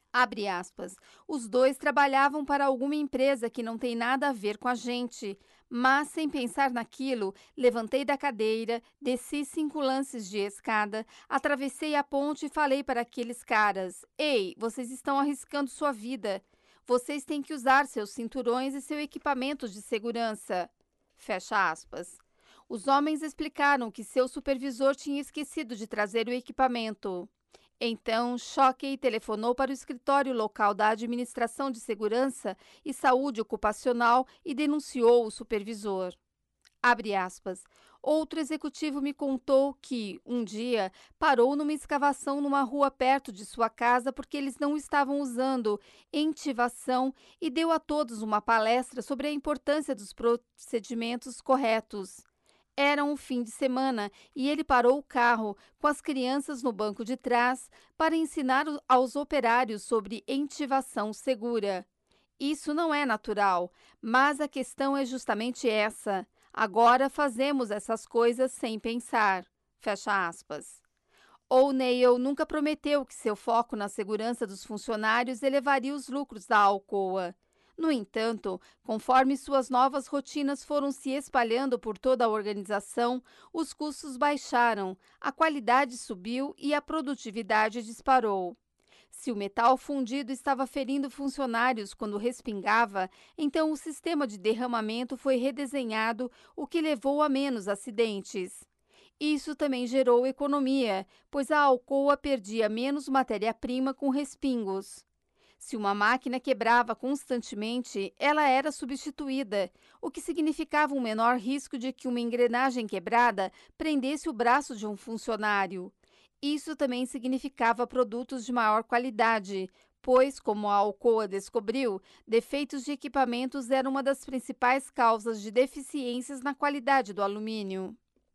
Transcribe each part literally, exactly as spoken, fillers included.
Abre aspas. Os dois trabalhavam para alguma empresa que não tem nada a ver com a gente, mas sem pensar naquilo, levantei da cadeira, desci cinco lances de escada, atravessei a ponte e falei para aqueles caras: Ei, vocês estão arriscando sua vida. Vocês têm que usar seus cinturões e seu equipamento de segurança. Fecha aspas. Os homens explicaram que seu supervisor tinha esquecido de trazer o equipamento. Então, Shockey telefonou para o escritório local da Administração de Segurança e Saúde Ocupacional e denunciou o supervisor. Abre aspas. Outro executivo me contou que, um dia, parou numa escavação numa rua perto de sua casa porque eles não estavam usando entivação e deu a todos uma palestra sobre a importância dos procedimentos corretos. Era um fim de semana e ele parou o carro com as crianças no banco de trás para ensinar aos operários sobre entivação segura. Isso não é natural, mas a questão é justamente essa. Agora fazemos essas coisas sem pensar. Fecha aspas. O'Neill nunca prometeu que seu foco na segurança dos funcionários elevaria os lucros da Alcoa. No entanto, conforme suas novas rotinas foram se espalhando por toda a organização, os custos baixaram, a qualidade subiu e a produtividade disparou. Se o metal fundido estava ferindo funcionários quando respingava, então o sistema de derramamento foi redesenhado, o que levou a menos acidentes. Isso também gerou economia, pois a Alcoa perdia menos matéria-prima com respingos. Se uma máquina quebrava constantemente, ela era substituída, o que significava um menor risco de que uma engrenagem quebrada prendesse o braço de um funcionário. Isso também significava produtos de maior qualidade, pois, como a Alcoa descobriu, defeitos de equipamentos eram uma das principais causas de deficiências na qualidade do alumínio.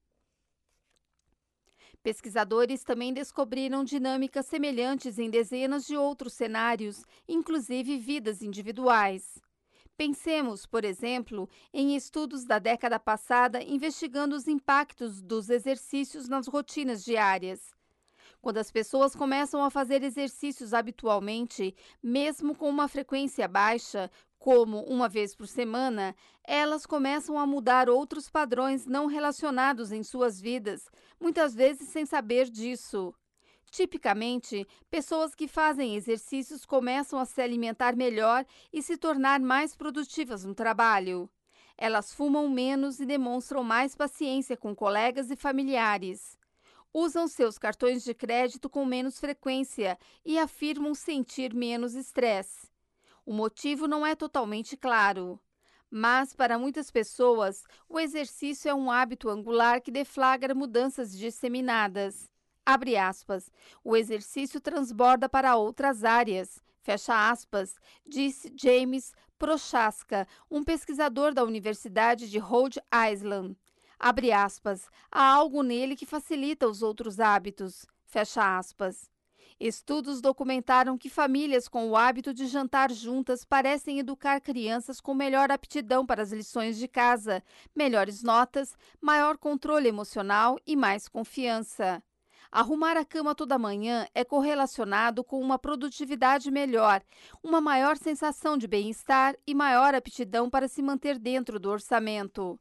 Pesquisadores também descobriram dinâmicas semelhantes em dezenas de outros cenários, inclusive vidas individuais. Pensemos, por exemplo, em estudos da década passada investigando os impactos dos exercícios nas rotinas diárias. Quando as pessoas começam a fazer exercícios habitualmente, mesmo com uma frequência baixa, como uma vez por semana, elas começam a mudar outros padrões não relacionados em suas vidas, muitas vezes sem saber disso. Tipicamente, pessoas que fazem exercícios começam a se alimentar melhor e se tornar mais produtivas no trabalho. Elas fumam menos e demonstram mais paciência com colegas e familiares. Usam seus cartões de crédito com menos frequência e afirmam sentir menos estresse. O motivo não é totalmente claro, mas para muitas pessoas, o exercício é um hábito angular que deflagra mudanças disseminadas. Abre aspas, o exercício transborda para outras áreas, fecha aspas, disse James Prochaska, um pesquisador da Universidade de Rhode Island. Abre aspas, há algo nele que facilita os outros hábitos, fecha aspas. Estudos documentaram que famílias com o hábito de jantar juntas parecem educar crianças com melhor aptidão para as lições de casa, melhores notas, maior controle emocional e mais confiança. Arrumar a cama toda manhã é correlacionado com uma produtividade melhor, uma maior sensação de bem-estar e maior aptidão para se manter dentro do orçamento.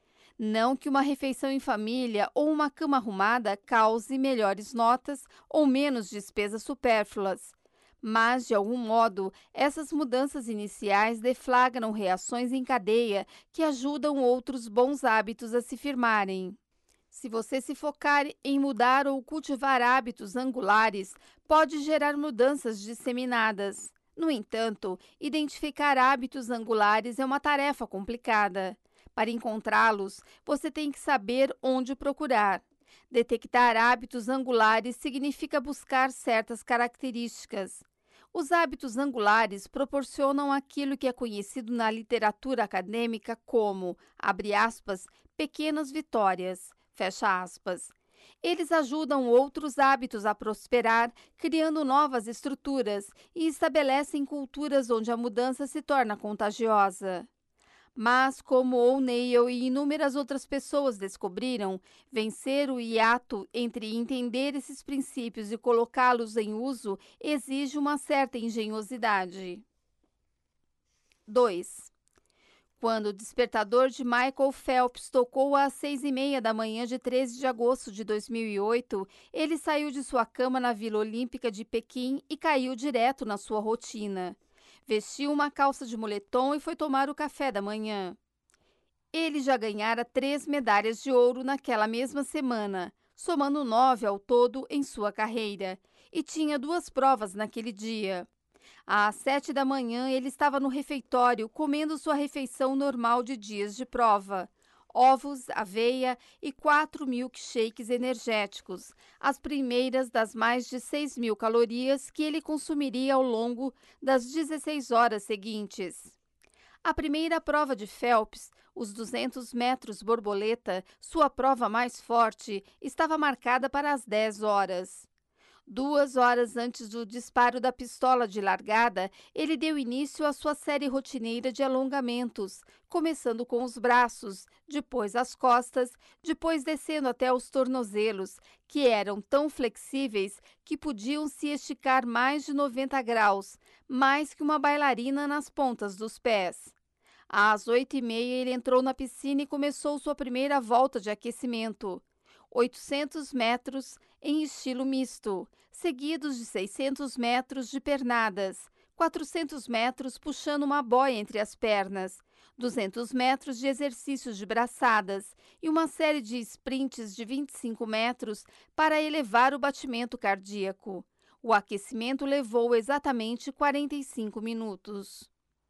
Não que uma refeição em família ou uma cama arrumada cause melhores notas ou menos despesas supérfluas, mas, de algum modo, essas mudanças iniciais deflagram reações em cadeia que ajudam outros bons hábitos a se firmarem. Se você se focar em mudar ou cultivar hábitos angulares, pode gerar mudanças disseminadas. No entanto, identificar hábitos angulares é uma tarefa complicada. Para encontrá-los, você tem que saber onde procurar. Detectar hábitos angulares significa buscar certas características. Os hábitos angulares proporcionam aquilo que é conhecido na literatura acadêmica como, abre aspas, pequenas vitórias, fecha aspas. Eles ajudam outros hábitos a prosperar, criando novas estruturas e estabelecem culturas onde a mudança se torna contagiosa. Mas, como O'Neill e inúmeras outras pessoas descobriram, vencer o hiato entre entender esses princípios e colocá-los em uso exige uma certa engenhosidade. dois. Quando o despertador de Michael Phelps tocou às seis e meia da manhã de treze de agosto de dois mil e oito, ele saiu de sua cama na Vila Olímpica de Pequim e caiu direto na sua rotina. Vestiu uma calça de moletom e foi tomar o café da manhã. Ele já ganhara três medalhas de ouro naquela mesma semana, somando nove ao todo em sua carreira, e tinha duas provas naquele dia. Às sete da manhã, ele estava no refeitório comendo sua refeição normal de dias de prova. Ovos, aveia e quatro milkshakes energéticos, as primeiras das mais de seis mil calorias que ele consumiria ao longo das dezesseis horas seguintes. A primeira prova de Phelps, os duzentos metros borboleta, sua prova mais forte, estava marcada para as dez horas. Duas horas antes do disparo da pistola de largada, ele deu início à sua série rotineira de alongamentos, começando com os braços, depois as costas, depois descendo até os tornozelos, que eram tão flexíveis que podiam se esticar mais de noventa graus, mais que uma bailarina nas pontas dos pés. Às oito e meia, ele entrou na piscina e começou sua primeira volta de aquecimento. oitocentos metros em estilo misto, seguidos de seiscentos metros de pernadas, quatrocentos metros puxando uma boia entre as pernas, duzentos metros de exercícios de braçadas e uma série de sprints de vinte e cinco metros para elevar o batimento cardíaco. O aquecimento levou exatamente quarenta e cinco minutos.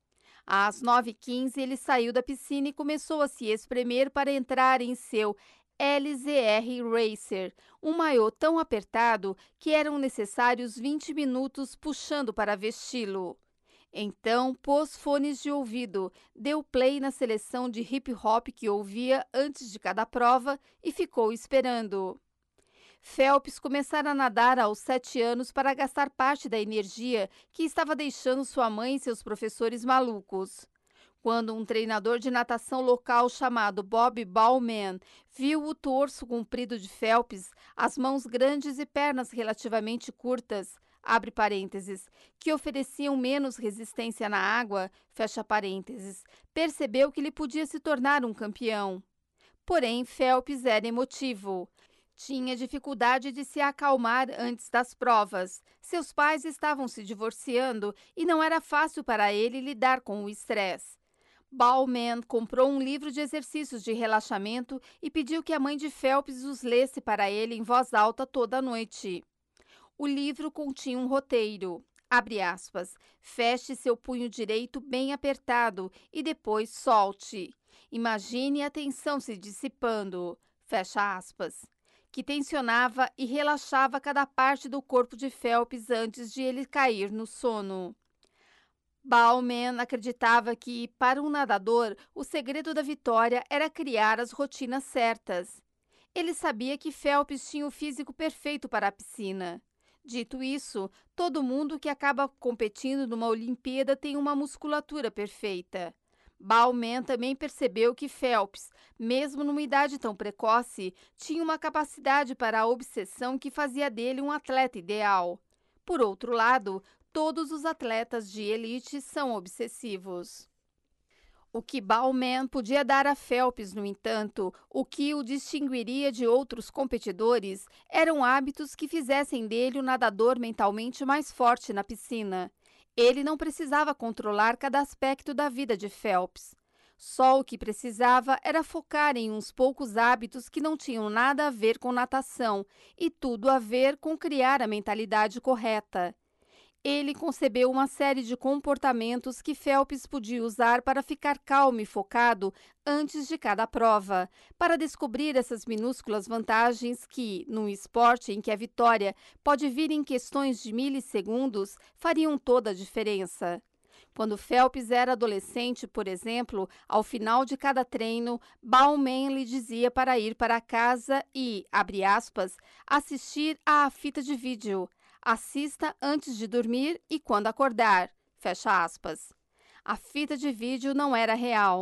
Às nove e quinze, ele saiu da piscina e começou a se espremer para entrar em seu L Z R Racer, um maiô tão apertado que eram necessários vinte minutos puxando para vesti-lo. Então, pôs fones de ouvido, deu play na seleção de hip-hop que ouvia antes de cada prova e ficou esperando. Phelps começara a nadar aos sete anos para gastar parte da energia que estava deixando sua mãe e seus professores malucos. Quando um treinador de natação local chamado Bob Bauman viu o torso comprido de Phelps, as mãos grandes e pernas relativamente curtas, abre parênteses, que ofereciam menos resistência na água, fecha parênteses, percebeu que ele podia se tornar um campeão. Porém, Phelps era emotivo. Tinha dificuldade de se acalmar antes das provas. Seus pais estavam se divorciando e não era fácil para ele lidar com o estresse. Bauman comprou um livro de exercícios de relaxamento e pediu que a mãe de Phelps os lesse para ele em voz alta toda a noite. O livro continha um roteiro. Abre aspas. Feche seu punho direito bem apertado e depois solte. Imagine a tensão se dissipando. Fecha aspas. Que tensionava e relaxava cada parte do corpo de Phelps antes de ele cair no sono. Bauman acreditava que, para um nadador, o segredo da vitória era criar as rotinas certas. Ele sabia que Phelps tinha o físico perfeito para a piscina. Dito isso, todo mundo que acaba competindo numa Olimpíada tem uma musculatura perfeita. Bauman também percebeu que Phelps, mesmo numa idade tão precoce, tinha uma capacidade para a obsessão que fazia dele um atleta ideal. Por outro lado, todos os atletas de elite são obsessivos. O que Bauman podia dar a Phelps, no entanto, o que o distinguiria de outros competidores, eram hábitos que fizessem dele o nadador mentalmente mais forte na piscina. Ele não precisava controlar cada aspecto da vida de Phelps. Só o que precisava era focar em uns poucos hábitos que não tinham nada a ver com natação e tudo a ver com criar a mentalidade correta. Ele concebeu uma série de comportamentos que Phelps podia usar para ficar calmo e focado antes de cada prova, para descobrir essas minúsculas vantagens que, num esporte em que a vitória pode vir em questões de milissegundos, fariam toda a diferença. Quando Phelps era adolescente, por exemplo, ao final de cada treino, Bauman lhe dizia para ir para casa e, abre aspas, assistir à fita de vídeo. Assista antes de dormir e quando acordar, fecha aspas. A fita de vídeo não era real.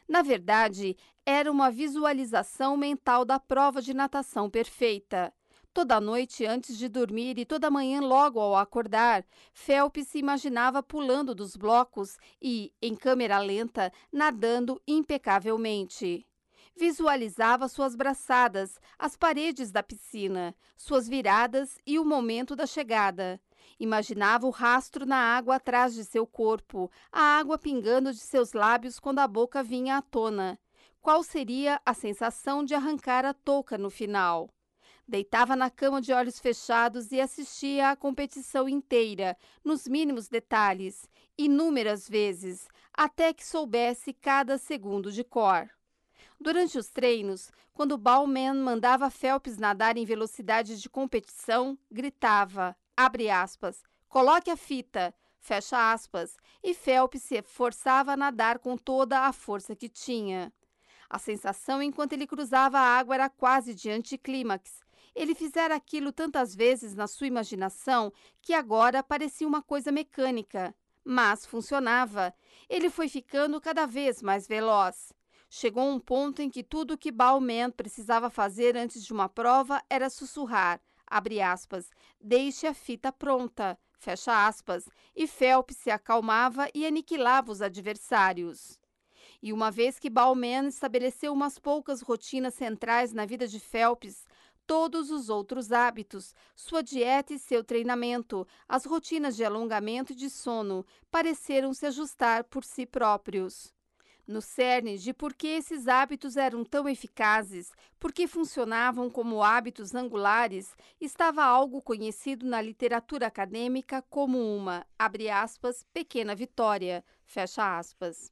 Na verdade, era uma visualização mental da prova de natação perfeita. Toda noite antes de dormir e toda manhã logo ao acordar, Phelps se imaginava pulando dos blocos e, em câmera lenta, nadando impecavelmente. Visualizava suas braçadas, as paredes da piscina, suas viradas e o momento da chegada. Imaginava o rastro na água atrás de seu corpo, a água pingando de seus lábios quando a boca vinha à tona. Qual seria a sensação de arrancar a touca no final? Deitava na cama de olhos fechados e assistia à competição inteira, nos mínimos detalhes, inúmeras vezes, até que soubesse cada segundo de cor. Durante os treinos, quando Bowman mandava Phelps nadar em velocidade de competição, gritava, abre aspas, coloque a fita, fecha aspas, e Phelps se forçava a nadar com toda a força que tinha. A sensação enquanto ele cruzava a água era quase de anticlímax. Ele fizera aquilo tantas vezes na sua imaginação que agora parecia uma coisa mecânica. Mas funcionava. Ele foi ficando cada vez mais veloz. Chegou um ponto em que tudo o que Bowman precisava fazer antes de uma prova era sussurrar, abre aspas, deixe a fita pronta, fecha aspas, e Phelps se acalmava e aniquilava os adversários. E uma vez que Bowman estabeleceu umas poucas rotinas centrais na vida de Phelps, todos os outros hábitos, sua dieta e seu treinamento, as rotinas de alongamento e de sono, pareceram se ajustar por si próprios. No cerne de por que esses hábitos eram tão eficazes, por que funcionavam como hábitos angulares, estava algo conhecido na literatura acadêmica como uma, abre aspas, pequena vitória, fecha aspas.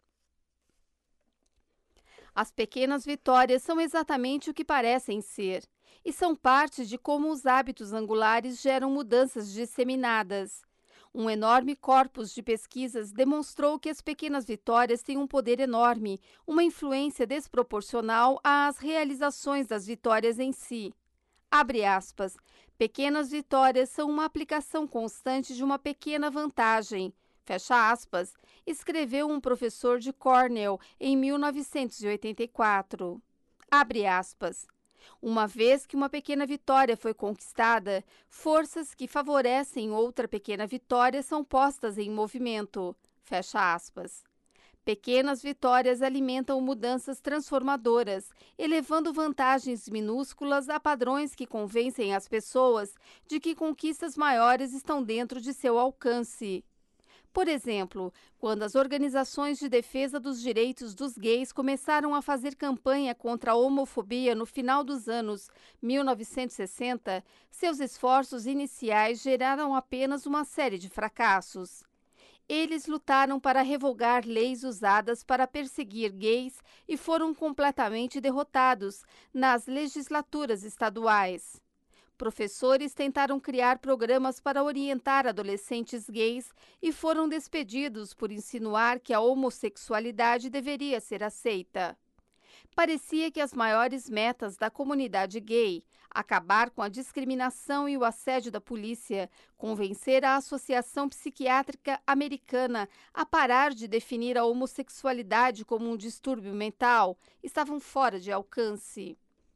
As pequenas vitórias são exatamente o que parecem ser, e são parte de como os hábitos angulares geram mudanças disseminadas. Um enorme corpus de pesquisas demonstrou que as pequenas vitórias têm um poder enorme, uma influência desproporcional às realizações das vitórias em si. Abre aspas, pequenas vitórias são uma aplicação constante de uma pequena vantagem. Fecha aspas, escreveu um professor de Cornell em mil novecentos e oitenta e quatro. Abre aspas. Uma vez que uma pequena vitória foi conquistada, forças que favorecem outra pequena vitória são postas em movimento. Fecha aspas. Pequenas vitórias alimentam mudanças transformadoras, elevando vantagens minúsculas a padrões que convencem as pessoas de que conquistas maiores estão dentro de seu alcance. Por exemplo, quando as organizações de defesa dos direitos dos gays começaram a fazer campanha contra a homofobia no final dos anos mil novecentos e sessenta, seus esforços iniciais geraram apenas uma série de fracassos. Eles lutaram para revogar leis usadas para perseguir gays e foram completamente derrotados nas legislaturas estaduais. Professores tentaram criar programas para orientar adolescentes gays e foram despedidos por insinuar que a homossexualidade deveria ser aceita. Parecia que as maiores metas da comunidade gay, acabar com a discriminação e o assédio da polícia, convencer a Associação Psiquiátrica Americana a parar de definir a homossexualidade como um distúrbio mental, estavam fora de alcance.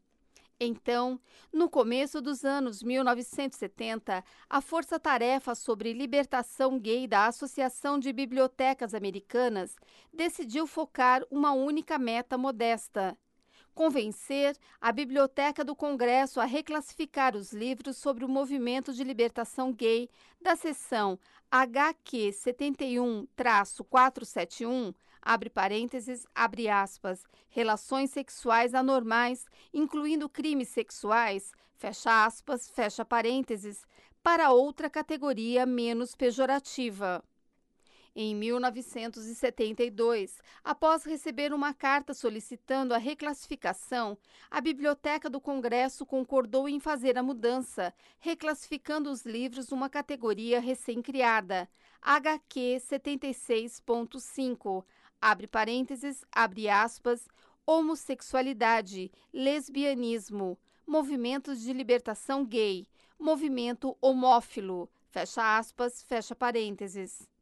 Então, no começo dos anos mil novecentos e setenta, a Força-Tarefa sobre Libertação Gay da Associação de Bibliotecas Americanas decidiu focar uma única meta modesta: convencer a Biblioteca do Congresso a reclassificar os livros sobre o movimento de libertação gay da seção H Q setenta e um traço quatrocentos e setenta e um, abre parênteses, abre aspas, relações sexuais anormais, incluindo crimes sexuais, fecha aspas, fecha parênteses, para outra categoria menos pejorativa. Em mil novecentos e setenta e dois, após receber uma carta solicitando a reclassificação, a Biblioteca do Congresso concordou em fazer a mudança, reclassificando os livros numa categoria recém-criada, H Q setenta e seis ponto cinco, abre parênteses, abre aspas, homossexualidade, lesbianismo, movimentos de libertação gay, movimento homófilo, fecha aspas, fecha parênteses.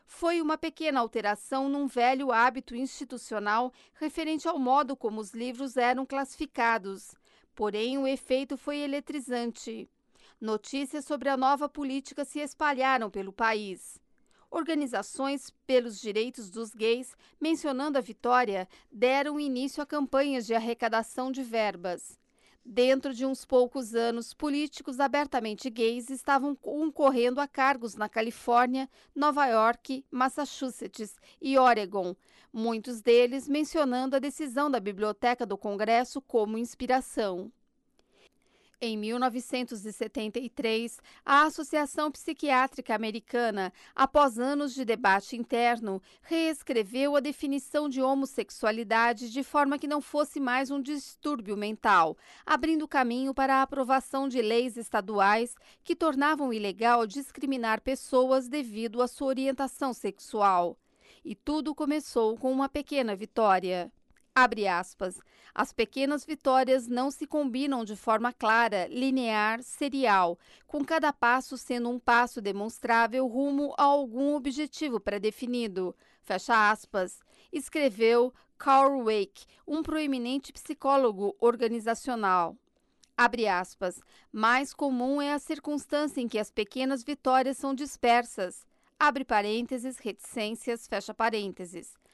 Foi uma pequena alteração num velho hábito institucional referente ao modo como os livros eram classificados. Porém, o efeito foi eletrizante. Notícias sobre a nova política se espalharam pelo país. Organizações pelos direitos dos gays, mencionando a vitória, deram início a campanhas de arrecadação de verbas. Dentro de uns poucos anos, políticos abertamente gays estavam concorrendo a cargos na Califórnia, Nova York, Massachusetts e Oregon, muitos deles mencionando a decisão da Biblioteca do Congresso como inspiração. Em mil novecentos e setenta e três, a Associação Psiquiátrica Americana, após anos de debate interno, reescreveu a definição de homossexualidade de forma que não fosse mais um distúrbio mental, abrindo caminho para a aprovação de leis estaduais que tornavam ilegal discriminar pessoas devido à sua orientação sexual. E tudo começou com uma pequena vitória. Abre aspas. As pequenas vitórias não se combinam de forma clara, linear, serial, com cada passo sendo um passo demonstrável rumo a algum objetivo pré-definido. Fecha aspas. Escreveu Carl Wake, um proeminente psicólogo organizacional. Abre aspas. Mais comum é a circunstância em que as pequenas vitórias são dispersas. Abre parênteses, reticências, fecha parênteses.